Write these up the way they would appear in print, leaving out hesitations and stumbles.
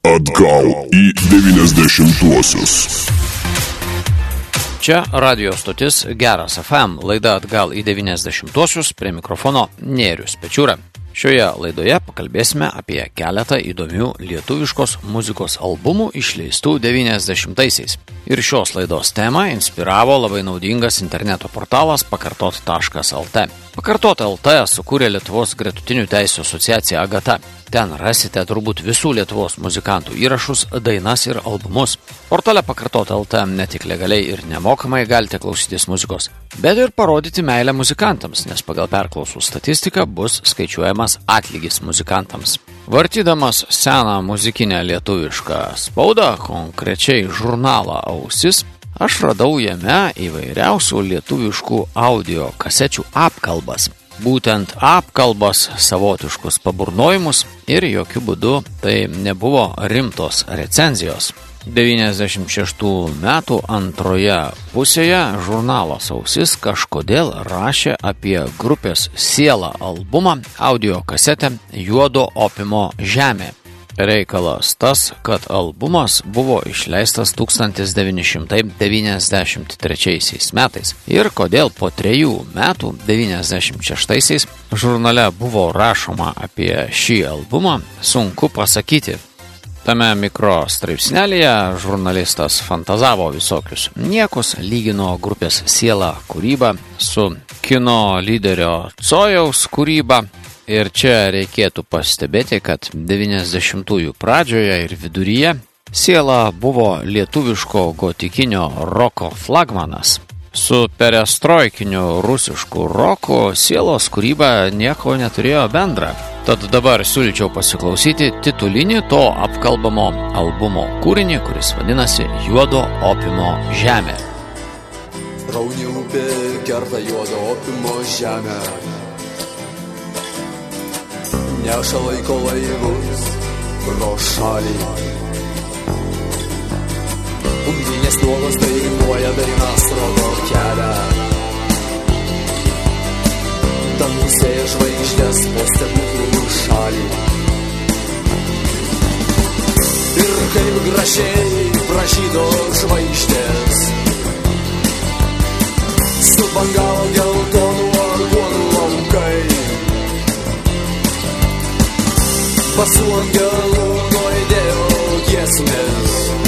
Atgal į 90-uosius. Čia radio stotis Geras FM, laida Atgal į 90-uosius, prie mikrofono Nėrius Pečiūra. Šioje laidoje pakalbėsime apie keletą įdomių lietuviškos muzikos albumų išleistų 90-aisiais. Ir šios laidos temą inspiravo labai naudingas interneto portalas pakartot.lt. Pakartot.lt sukūrė Lietuvos gretutinių teisių asociacija Agata. Ten rasite turbūt visų Lietuvos muzikantų įrašus, dainas ir albumus. Portale Pakartot.lt ne tik legaliai ir nemokamai galite klausytis muzikos, bet ir parodyti meilę muzikantams, nes pagal perklausų statistiką bus skaičiuojamas atlygis muzikantams. Vartydamas seną muzikinę lietuvišką spaudą, konkrečiai žurnalą Ausis, aš radau jame įvairiausių lietuviškų audio kasečių apkalbas. Būtent apkalbas, savotiškus paburnojimus ir jokių būdų tai nebuvo rimtos recenzijos. 96 metų antroje pusėje žurnalas Ausis kažkodėl rašė apie grupės Siela albumą audio kasetę Juodo opimo žemė. Reikalas tas, kad albumas buvo išleistas 1993 metais ir kodėl po 3 metų 96 žurnale buvo rašoma apie šį albumą, sunku pasakyti. Tame mikrostraipsnelėje žurnalistas fantazavo visokius niekus, lygino grupės Siela kūrybą su kino lyderio Cojaus kūryba. Ir čia reikėtų pastebėti, kad 90-ųjų pradžioje ir viduryje Siela buvo lietuviško gotikinio roko flagmanas. Su perestroikiniu rusišku roku Sielos kūryba nieko neturėjo bendra. Tad dabar siūlyčiau pasiklausyti titulinį to apkalbamo albumo kūrinį, kuris vadinasi Juodo opimo žemė. Rauni upė kerta juodo opimo žemę, neša laiko laivus pro šalį. Undinės nuolas dainuoja dainas rodo kelią, dangusėja žvaigždės po stebuklų šalį. Ir kaip gražiai pražydo žvaigždės, subangavo geltonų aguonų laukai. Pasų angelų nuaidėjo giesmės,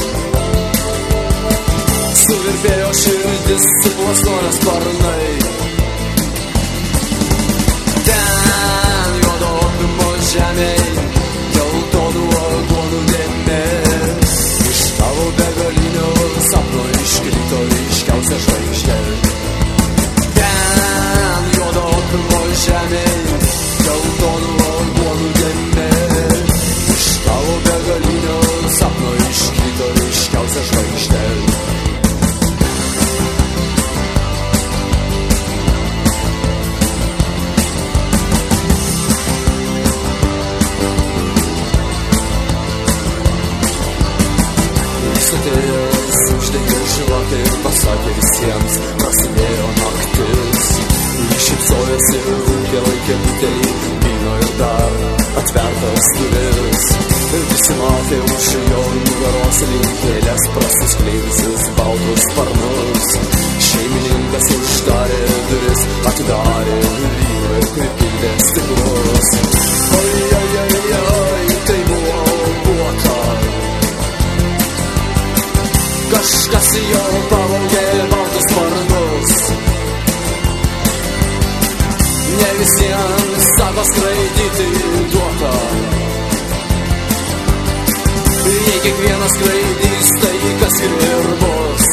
suvirpėjo širdis, suplasnojo sparnai. Ten juodo opimo žemėj, geltonų aguonų dėmės, iš tavo begalinio sapno iškrito ryškiausia žvaigždė. Ten juodo opimo žemėj, geltonų aguonų dėmės, iš tavo begalinio sapno iškrito ryškiausia žvaigždė. Jis atėjęs uždegė žvakę ir pasakė visiems, prasidėjo naktis. Jis šypsojosi, rūkė, laikė butelį vyno ir dar atvertas duris. Ir visi matė už jo nugaros linkėlės prasiskleidusius baltus sparnus. Šeimininkas uždarė duris, atidarė vyną ir pripildė stiklus. Oi, tai buvo puota. Kažkas jo pavogė baltus sparnus. Ne visiems sako skraidyti duota. Jei kiekvienas skraidys, tai kas ir bus.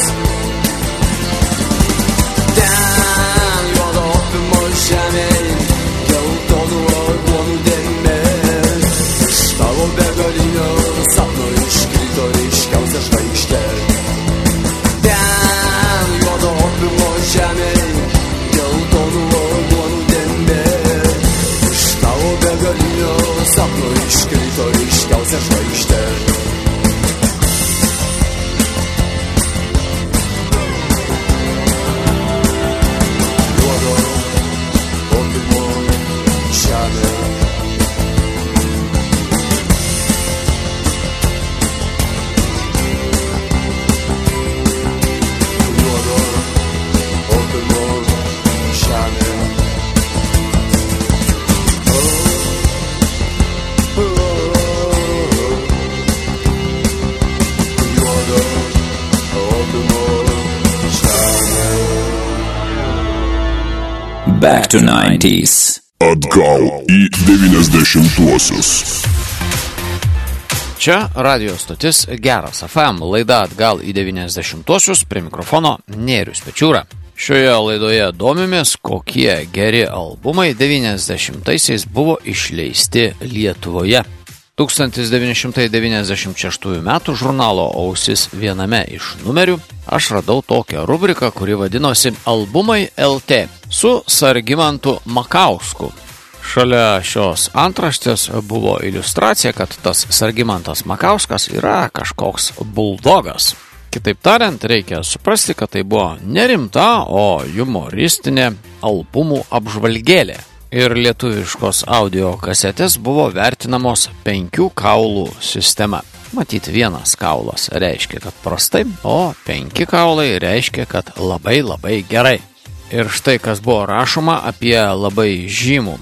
Ten juodo opimo žemėj, geltonų aguonų dėmės, iš tavo begalinio sapno iškrito ryškiausia žvaigždė. Ten juodo opimo žemėj, geltonų aguonų dėmės, iš tavo begalinio sapno iškrito ryškiausia žvaigždė. Back to 90s. Atgal į 90-uosius. Čia radio stotis Geras FM, laida Atgal į 90-uosius, prie mikrofono Nėrius Pečiūra. Šioje laidoje domimės, kokie geri albumai 90-aisiais buvo išleisti Lietuvoje. 1996 metų žurnalo Ausis viename iš numerių aš radau tokią rubriką, kuri vadinosi Albumai LT su Sargimantu Makausku. Šalia šios antraštės buvo iliustracija, kad tas Sargimantas Makauskas yra kažkoks buldogas. Kitaip tariant, reikia suprasti, kad tai buvo nerimta, o humoristinė albumų apžvalgėlė. Ir lietuviškos audio kasetės buvo vertinamos 5 kaulų sistema. Matyt, vienas kaulas reiškia, kad prastai, o 5 kaulai reiškia, kad labai gerai. Ir štai kas buvo rašoma apie labai žymų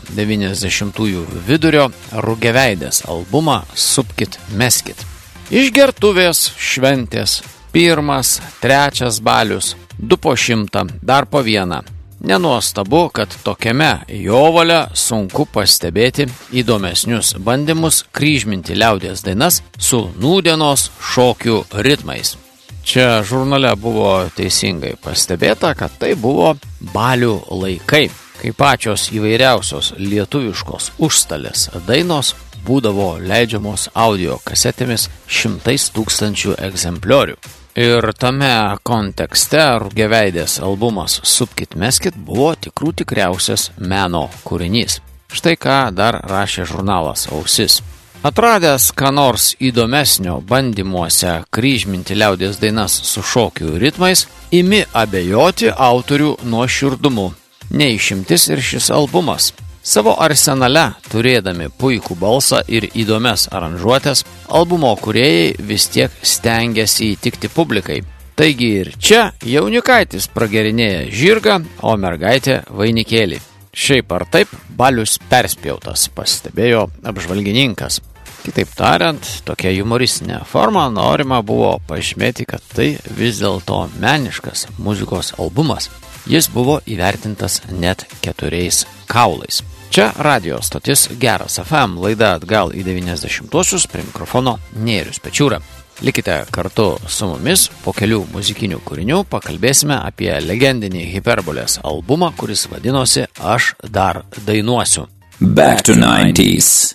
90-ųjų vidurio Rugiaveidės albumą Supkit meskit. Iš gertuvės šventės 1, 3 balius, 2 po 100, dar po 1. Nenuostabu, kad tokiame jovale sunku pastebėti įdomesnius bandymus kryžminti liaudies dainas su nūdienos šokių ritmais. Čia žurnale buvo teisingai pastebėta, kad tai buvo balių laikai, kai pačios įvairiausios lietuviškos užstalės dainos būdavo leidžiamos audio kasetėmis 100 000 egzempliorių. Ir tame kontekste Rugiaveidės albumas Supkit meskit buvo tikriausias meno kūrinys. Štai ką dar rašė žurnalas Ausis. Atradęs ką nors įdomesnio bandymuose kryžminti liaudies dainas su šokių ritmais, imi abejoti autorių nuoširdumu. Neišimtis ir šis albumas. Savo arsenale, turėdami puikų balsą ir įdomias aranžuotės, albumo kūrėjai vis tiek stengiasi įtikti publikai. Taigi ir čia jaunikaitis pragerinėja žirgą, o mergaitė vainikėlį. Šiaip ar taip, balius perspjautas, pastebėjo apžvalgininkas. Kitaip tariant, tokia humoristinė forma norima buvo pažymėti, kad tai vis dėlto meniškas muzikos albumas. Jis buvo įvertintas net 4 kaulais. Čia radio stotis Geras FM, laida Atgal į 90-uosius, prie mikrofono Nėrius Pečiūra. Likite kartu su mumis, po kelių muzikinių kūrinių pakalbėsime apie legendinį Hiperbolės albumą, kuris vadinosi Aš dar dainuosiu. Back to 90s.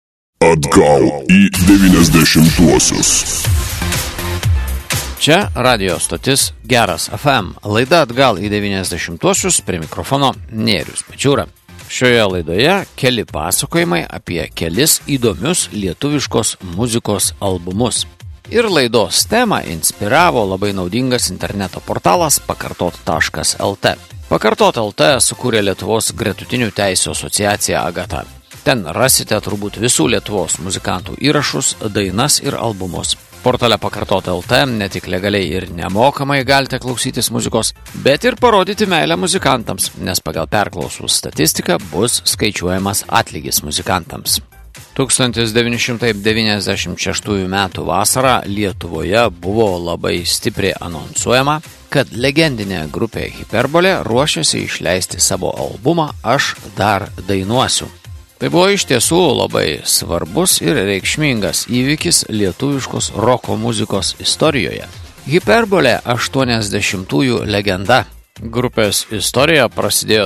Atgal į 90-uosius. Čia radio stotis Geras FM, laida Atgal į 90-uosius, prie mikrofono Nėrius Pečiūra. Šioje laidoje keli pasakojimai apie kelis įdomius lietuviškos muzikos albumus. Ir laidos temą inspiravo labai naudingas interneto portalas pakartot.lt. Pakartot.lt sukūrė Lietuvos gretutinių teisių asociacija Agata. Ten rasite turbūt visų Lietuvos muzikantų įrašus, dainas ir albumus. Portale Pakartot.lt ne tik legaliai ir nemokamai galite klausytis muzikos, bet ir parodyti meilę muzikantams, nes pagal perklausų statistiką bus skaičiuojamas atlygis muzikantams. 1996 metų vasarą Lietuvoje buvo labai stipriai anonsuojama, kad legendinė grupė Hiperbolė ruošiasi išleisti savo albumą Aš dar dainuosiu. Tai buvo iš tiesų labai svarbus ir reikšmingas įvykis lietuviškos roko muzikos istorijoje. Hiperbolė 80-ųjų legenda. Grupės istorija prasidėjo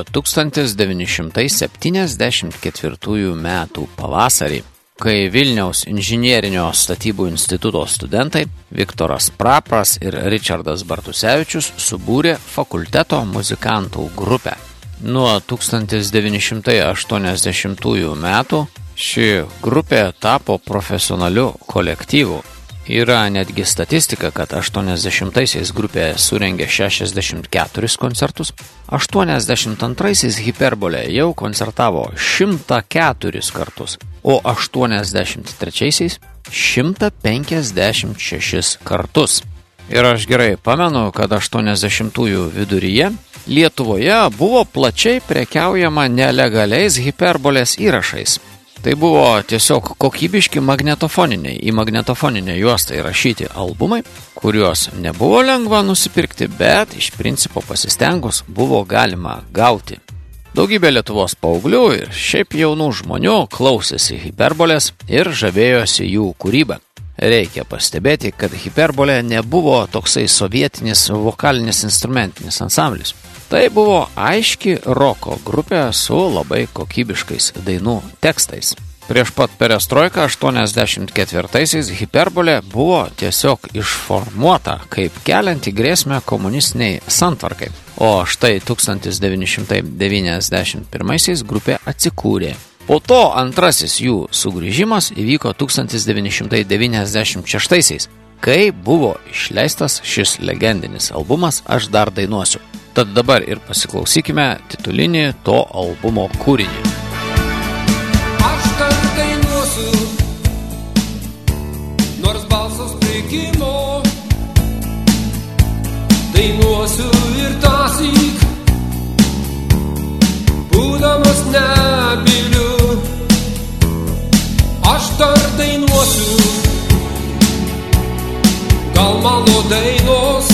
1974 metų pavasarį, kai Vilniaus inžinierinio statybų instituto studentai Viktoras Prapras ir Ričardas Bartusevičius subūrė fakulteto muzikantų grupę. Nuo 1980 metų ši grupė tapo profesionaliu kolektyvu. Yra netgi statistika, kad 80-aisiais grupė surengė 64 koncertus, 82-aisiais Hiperbolė jau koncertavo 104 kartus, o 83-aisiais 156 kartus. Ir aš gerai pamenu, kad 80-ųjų viduryje Lietuvoje buvo plačiai prekiaujama nelegaliais Hiperbolės įrašais. Tai buvo tiesiog kokybiški magnetofoniniai, į magnetofoninę juostą įrašyti albumai, kuriuos nebuvo lengva nusipirkti, bet iš principo pasistengus buvo galima gauti. Daugybė Lietuvos paauglių ir šiaip jaunų žmonių klausėsi Hiperbolės ir žavėjosi jų kūrybą. Reikia pastebėti, kad Hiperbolė nebuvo toksai sovietinis vokalinis instrumentinis ansamblis. Tai buvo aiški roko grupė su labai kokybiškais dainų tekstais. Prieš pat perestroiką 84-aisiais Hiperbolė buvo tiesiog išformuota kaip kelianti grėsmę komunistiniai santvarkai. O štai 1991-aisiais grupė atsikūrė. Po to antrasis jų sugrįžimas įvyko 1996-aisiais, kai buvo išleistas šis legendinis albumas Aš dar dainuosiu. Tad dabar ir pasiklausykime titulinį to albumo kūrinį. Aš dar dainuosiu, nors balsas prikimo, dainuosiu ir tąsyk, būdamas nebyliu. Aš dar dainuosiu, gal mano dainos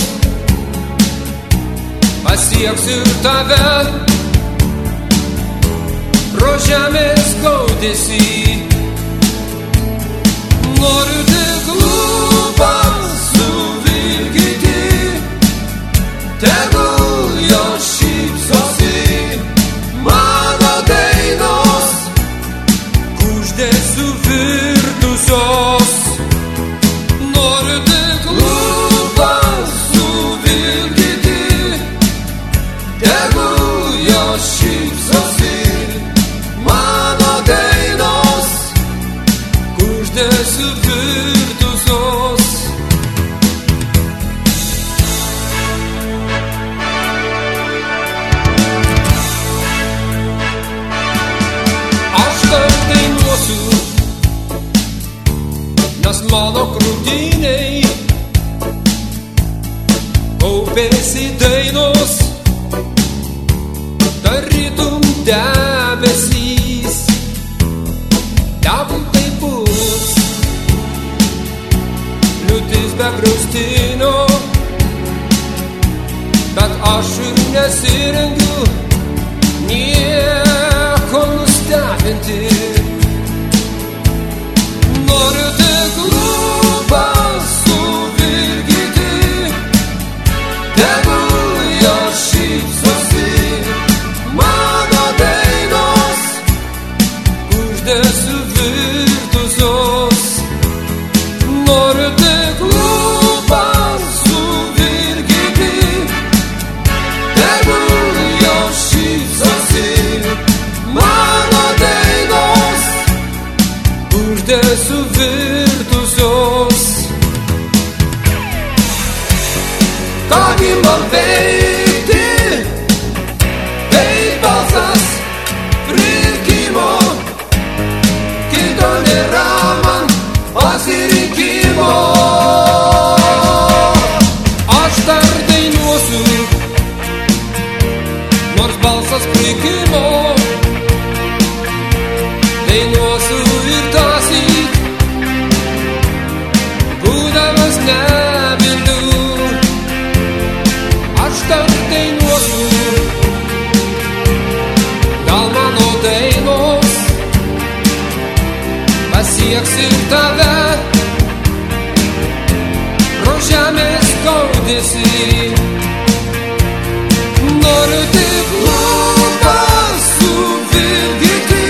pasieks ir tave, pro žemės gaudėsi. Noriu tik lūpas suvilgyti, tegul jos šypsosi mano dainos, kuždėsiu virtusios. Noriu tik lūpas suvilgyti, tegul jos šypsosi mano dainos, kuždėsiu virtusios. Aš dar dainuosiu, nes mano krūtiniai kaupėsi dainos, tarytum debesys. Tegul tai bus liūtis be griaustinio, bet aš ir nesirengiu nieko nustebinti. Noriu tik lūpas suvilgyti, tegul jos šypsosi mano dainos, kuždėsiu virtusios. Noriu tik lūpas suvilgyti, tegul jos šypsosi mano dainos, kuždėsiu virtusios. Kągi man veikti, tai balsas prikimo, kito nėra man pasirinkimo. Aš dar dainuosiu, nors balsas prikimo, dainuosiu ir tąsyk, būdamas nebyliu. Aš dar dainuosiu, gal mano dainos pasieks ir tave, pro žemės gaudėsi. Noriu tik lūpas suvilgyti,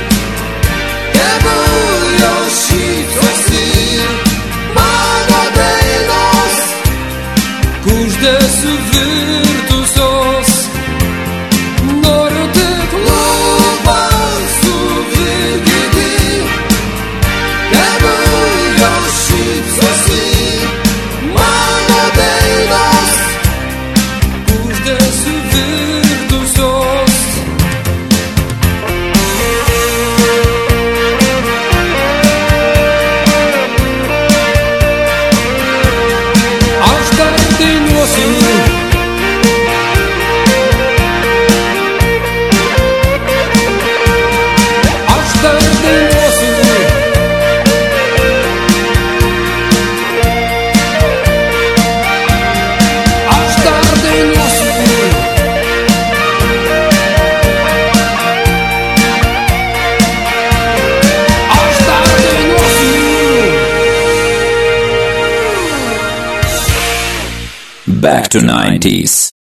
tegul jos šypsosi mano dainos, kuždėsiu virtusios. Noriu tik lūpas suvilgyti, tegul jos šypsosi mano dainos, back to 90s.